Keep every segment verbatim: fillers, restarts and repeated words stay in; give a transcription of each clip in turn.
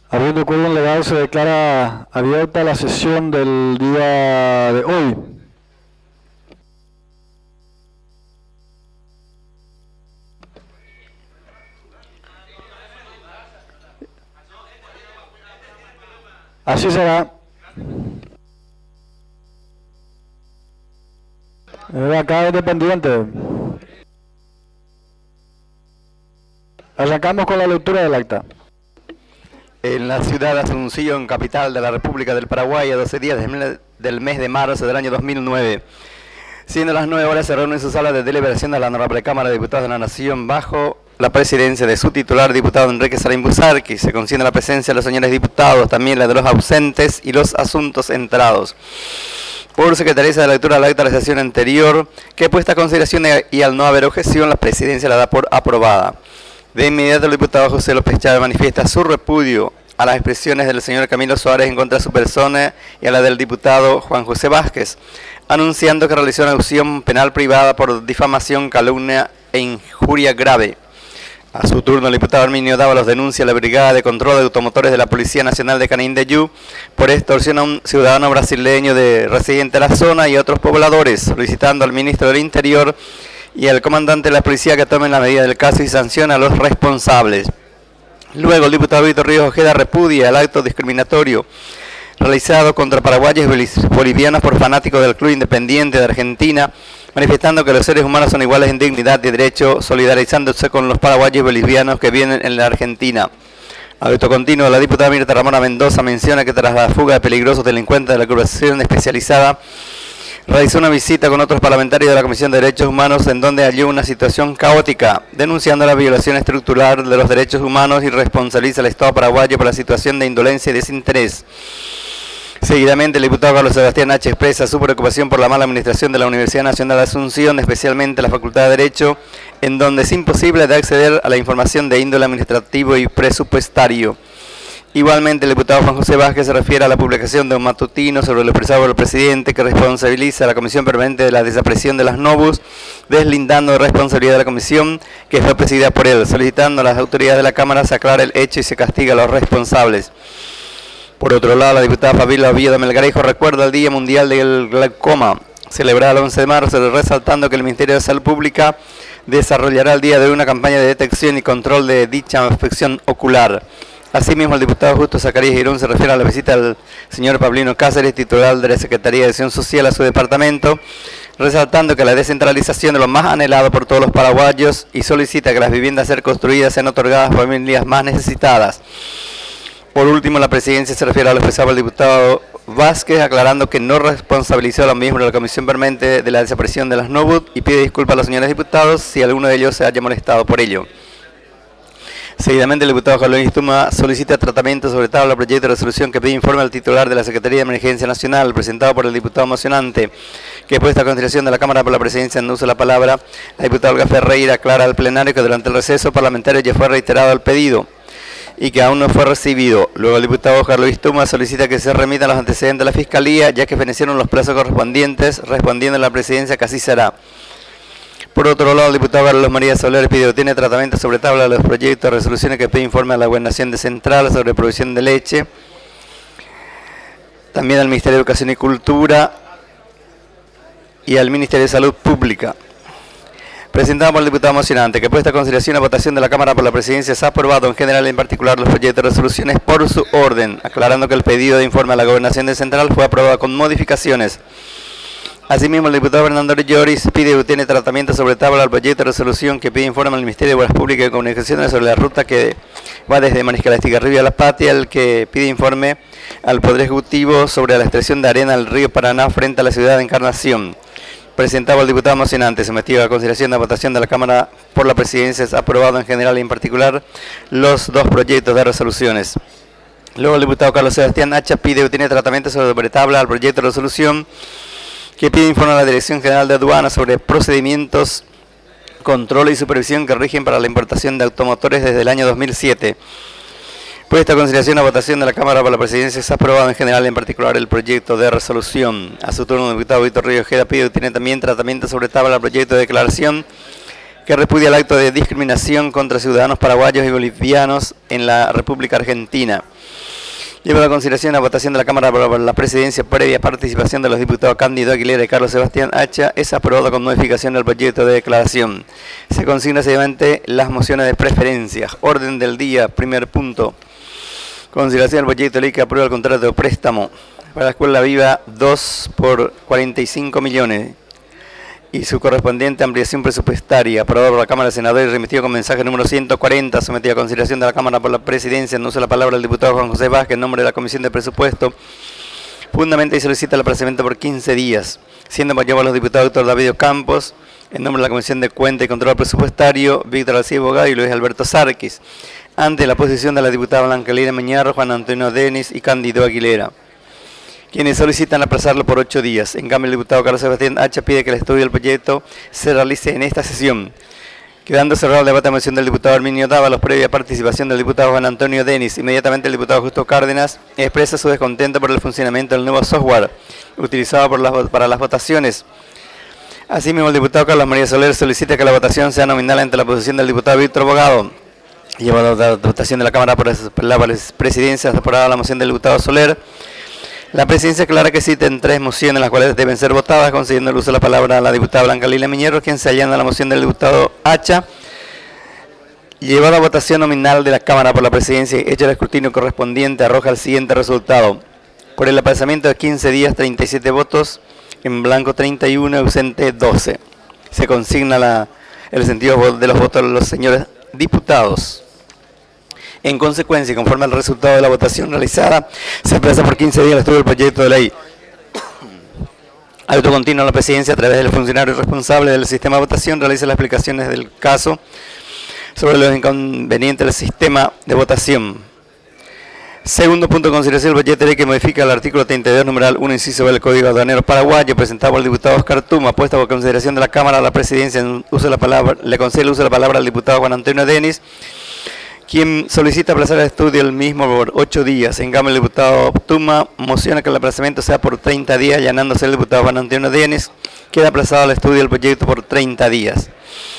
Habiendo quórum legal, se declara abierta la sesión del día de hoy. Así será. Eh, Acá es dependiente. Arrancamos con la lectura del acta. En la ciudad de Asunción, capital de la República del Paraguay, a doce días del mes de marzo del año dos mil nueve. Siendo las nueve horas, se reúne en su sala de deliberación de la Honorable Cámara de Diputados de la Nación bajo la presidencia de su titular, diputado Enrique Sarín Busarqui. Se conciende la presencia de los señores diputados, también la de los ausentes y los asuntos entrados. Por secretariza de la lectura de la acta de la sesión anterior, que puesta a consideración y al no haber objeción, la presidencia la da por aprobada. De inmediato, el diputado José López Chávez manifiesta su repudio a las expresiones del señor Camilo Suárez en contra de su persona y a la del diputado Juan José Vázquez, anunciando que realizó una acción penal privada por difamación, calumnia e injuria grave. A su turno, el diputado Arminio Dávalos denuncia a la Brigada de Control de Automotores de la Policía Nacional de Canindeyú por extorsión a un ciudadano brasileño de residente de la zona y a otros pobladores, solicitando al ministro del Interior y al comandante de la policía que tomen la medida del caso y sancione a los responsables. Luego, el diputado Víctor Ríos Ojeda repudia el acto discriminatorio realizado contra paraguayos y bolivianos por fanáticos del Club Independiente de Argentina, manifestando que los seres humanos son iguales en dignidad y derecho, solidarizándose con los paraguayos y bolivianos que viven en la Argentina. Acto continuo, la diputada Mirta Ramona Mendoza menciona que tras la fuga de peligrosos delincuentes de la Corporación Especializada, realizó una visita con otros parlamentarios de la Comisión de Derechos Humanos en donde halló una situación caótica, denunciando la violación estructural de los derechos humanos y responsabiliza al Estado paraguayo por la situación de indolencia y desinterés. Seguidamente, el diputado Carlos Sebastián H. expresa su preocupación por la mala administración de la Universidad Nacional de Asunción, especialmente la Facultad de Derecho, en donde es imposible de acceder a la información de índole administrativo y presupuestario. Igualmente, el diputado Juan José Vázquez se refiere a la publicación de un matutino sobre lo expresado por el presidente que responsabiliza a la Comisión Permanente de la desaparición de las Novus, deslindando de responsabilidad de la comisión que fue presidida por él, solicitando a las autoridades de la Cámara se aclare el hecho y se castiga a los responsables. Por otro lado, la diputada Fabiola Oviedo Melgarejo recuerda el Día Mundial del Glaucoma, celebrado el once de marzo, resaltando que el Ministerio de Salud Pública desarrollará el día de hoy una campaña de detección y control de dicha afección ocular. Asimismo, el diputado Justo Zacarías Girón se refiere a la visita del señor Pablino Cáceres, titular de la Secretaría de Acción Social, a su departamento, resaltando que la descentralización es lo más anhelado por todos los paraguayos y solicita que las viviendas a ser construidas sean otorgadas a familias más necesitadas. Por último, la presidencia se refiere a lo expresado el diputado Vázquez, aclarando que no responsabilizó a los miembros de la Comisión Permanente de la desaparición de las Novut y pide disculpas a los señores diputados si alguno de ellos se haya molestado por ello. Seguidamente, el diputado Carlos Istuma solicita tratamiento sobre tabla del proyecto de resolución que pide informe al titular de la Secretaría de Emergencia Nacional, presentado por el diputado mocionante, que puesta a consideración de la Cámara por la presidencia en uso de la palabra. La diputada Olga Ferreira aclara al plenario que durante el receso parlamentario ya fue reiterado el pedido y que aún no fue recibido. Luego, el diputado Carlos Istuma solicita que se remitan los antecedentes de la Fiscalía, ya que fenecieron los plazos correspondientes, respondiendo a la presidencia que así será. Por otro lado, el diputado Carlos María Soler pide tiene tratamiento sobre tabla de los proyectos de resoluciones que pide informe a la Gobernación de Central sobre provisión de leche, también al Ministerio de Educación y Cultura y al Ministerio de Salud Pública. Presentado por el diputado mocionante, que puesta a consideración la votación de la Cámara por la presidencia se ha aprobado en general y en particular los proyectos de resoluciones por su orden, aclarando que el pedido de informe a la Gobernación de Central fue aprobado con modificaciones. Asimismo, el diputado Fernando Lloris pide tiene tratamiento sobre tabla al proyecto de resolución que pide informe al Ministerio de Obras Públicas y Comunicaciones sobre la ruta que va desde Mariscal a Estigarribia a La Patria, el que pide informe al Poder Ejecutivo sobre la extracción de arena del río Paraná frente a la ciudad de Encarnación. Presentado el diputado mocionante, sometido a consideración de la votación de la Cámara por la presidencia, se ha aprobado en general y en particular los dos proyectos de resoluciones. Luego, el diputado Carlos Sebastián Hacha pide tiene tratamiento sobre tabla al proyecto de resolución que pide informe a la Dirección General de Aduanas sobre procedimientos, control y supervisión que rigen para la importación de automotores desde el año dos mil siete. Puesta a consideración la votación de la Cámara por la presidencia, se ha aprobado en general y en particular el proyecto de resolución. A su turno, el diputado Víctor Ríos Ojeda pide tiene también tratamiento sobre tabla el proyecto de declaración que repudia el acto de discriminación contra ciudadanos paraguayos y bolivianos en la República Argentina. Lleva a consideración la votación de la Cámara por la presidencia previa participación de los diputados Cándido Aguilera y Carlos Sebastián Hacha. Es aprobado con modificación del proyecto de declaración. Se consigna seguidamente las mociones de preferencia. Orden del día, primer punto. Consideración del proyecto de ley que aprueba el contrato de préstamo para la Escuela Viva dos por cuarenta y cinco millones y su correspondiente ampliación presupuestaria, aprobado por la Cámara de Senadores y remitido con mensaje número ciento cuarenta, sometido a consideración de la Cámara por la Presidencia. En uso de la palabra el diputado Juan José Vázquez, en nombre de la Comisión de Presupuesto, fundamenta y solicita el aplazamiento por quince días, siendo apoyado por los diputados Doctor David Campos, en nombre de la Comisión de Cuenta y Control Presupuestario, Víctor Alcide Bogado y Luis Alberto Sarquis, ante la posición de la diputada Blanca Elena Miñarro, Juan Antonio Denis y Cándido Aguilera, quienes solicitan aplazarlo por ocho días. En cambio, el diputado Carlos Sebastián Hacha pide que el estudio del proyecto se realice en esta sesión. Quedando cerrado el debate de moción del diputado Herminio Dávalos, previa participación del diputado Juan Antonio Denis, inmediatamente el diputado Justo Cárdenas expresa su descontento por el funcionamiento del nuevo software utilizado por las, para las votaciones. Asimismo, el diputado Carlos María Soler solicita que la votación sea nominal ante la posición del diputado Víctor Bogado. Llevado a la votación de la Cámara por la Presidencia, aprobada la moción del diputado Soler. La Presidencia aclara que existen tres mociones, las cuales deben ser votadas, concediendo el uso de la palabra a la diputada Blanca Lila Miñero, quien se allana a la moción del diputado Hacha. Llevada a votación nominal de la Cámara por la Presidencia, hecho el escrutinio correspondiente, arroja el siguiente resultado. Por el aplazamiento de quince días, treinta y siete votos, en blanco treinta y uno, ausente doce. Se consigna la, el sentido de los votos de los señores diputados. En consecuencia, conforme al resultado de la votación realizada, se aplaza por quince días el estudio del proyecto de ley. Acto continuo, la Presidencia, a través del funcionario responsable del sistema de votación, realiza las explicaciones del caso sobre los inconvenientes del sistema de votación. Segundo punto de consideración, el proyecto de ley que modifica el artículo treinta y dos, numeral uno, inciso B del Código Aduanero Paraguayo, presentado por el diputado Oscar Tuma, puesta por consideración de la Cámara a la Presidencia, en uso de la palabra, le concede el uso de la palabra al diputado Juan Antonio Denis, quien solicita aplazar el estudio del mismo por ocho días. En cambio, el diputado Tuma mociona que el aplazamiento sea por treinta días, allanándose el diputado Juan Antonio Denis, queda aplazado el estudio del proyecto por treinta días.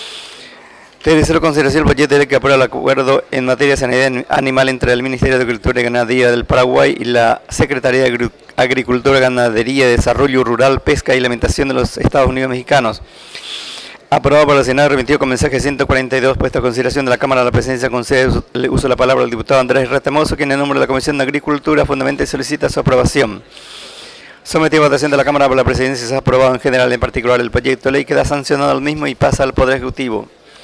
Tercero, consideración del proyecto de ley que aprueba el acuerdo en materia de sanidad animal entre el Ministerio de Agricultura y Ganadería del Paraguay y la Secretaría de Agricultura, Ganadería, Desarrollo Rural, Pesca y Alimentación de los Estados Unidos Mexicanos. Aprobado por el Senado, remitido con mensaje ciento cuarenta y dos, puesto a consideración de la Cámara de la Presidencia, concede el uso de la palabra al diputado Andrés Retamoso, quien en nombre de la Comisión de Agricultura fundamenta y solicita su aprobación. Sometido a votación de la Cámara por la Presidencia, se ha aprobado en general, en particular el proyecto de ley, queda sancionado al mismo y pasa al Poder Ejecutivo.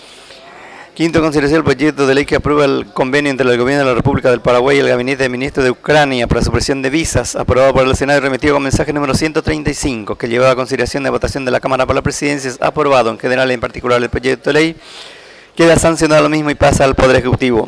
Quinto, consideración del proyecto de ley que aprueba el convenio entre el Gobierno de la República del Paraguay y el Gabinete de Ministros de Ucrania para supresión de visas, aprobado por el Senado y remitido con mensaje número ciento treinta y cinco, que llevaba a consideración de votación de la Cámara por la Presidencia, es aprobado en general, en particular el proyecto de ley, queda sancionado lo mismo y pasa al Poder Ejecutivo.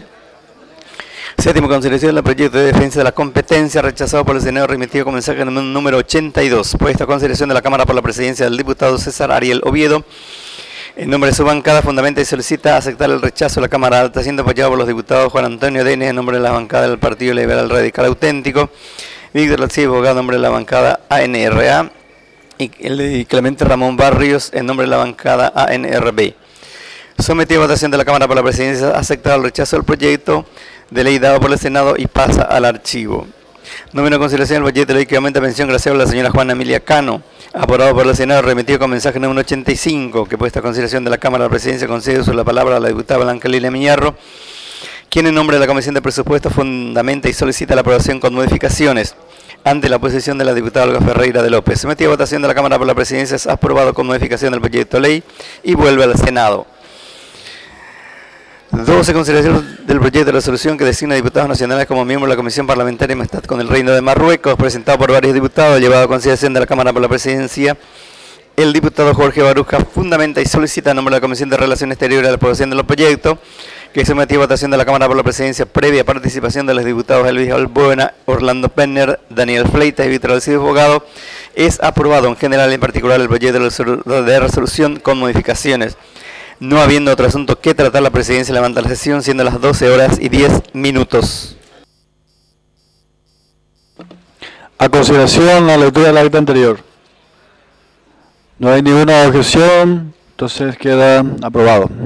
Séptimo, consideración del proyecto de defensa de la competencia, rechazado por el Senado, remitido con mensaje número ochenta y dos, puesta a consideración de la Cámara por la Presidencia del diputado César Ariel Oviedo, en nombre de su bancada, fundamenta y solicita aceptar el rechazo de la Cámara Alta, siendo apoyado por los diputados Juan Antonio Denis, en nombre de la bancada del Partido Liberal Radical Auténtico, Víctor Alcide Bogado, en nombre de la bancada A N R A, y el Clemente Ramón Barrios, en nombre de la bancada A N R B. Sometido a votación de la Cámara por la Presidencia, aceptado el rechazo del proyecto de ley dado por el Senado y pasa al archivo. Número de consideración del proyecto de ley que aumenta pensión gracias a la señora Juana Emilia Cano, aprobado por el Senado, remitido con mensaje número ochenta y cinco, que puesta a consideración de la Cámara de la Presidencia, concede uso de la palabra a la diputada Blanca Lila Miñarro, quien en nombre de la Comisión de Presupuestos fundamenta y solicita la aprobación con modificaciones ante la posición de la diputada Olga Ferreira de López. Sometido a votación de la Cámara por la Presidencia, es aprobado con modificación del proyecto de ley y vuelve al Senado. doce. Consideración del proyecto de resolución que designa diputados nacionales como miembros de la Comisión Parlamentaria de Amistad con el Reino de Marruecos, presentado por varios diputados, llevado a consideración de la Cámara por la Presidencia. El diputado Jorge Baruja fundamenta y solicita en nombre de la Comisión de Relaciones Exteriores la aprobación de los proyectos, que es sometido a votación de la Cámara por la Presidencia previa participación de los diputados Elvis Albuena, Orlando Penner, Daniel Fleitas y Víctor Alcides Bogado. Es aprobado en general, en particular el proyecto de resolución con modificaciones. No habiendo otro asunto que tratar, la Presidencia levanta la sesión, siendo las doce horas y diez minutos. A consideración la lectura del acta anterior. No hay ninguna objeción, entonces queda aprobado.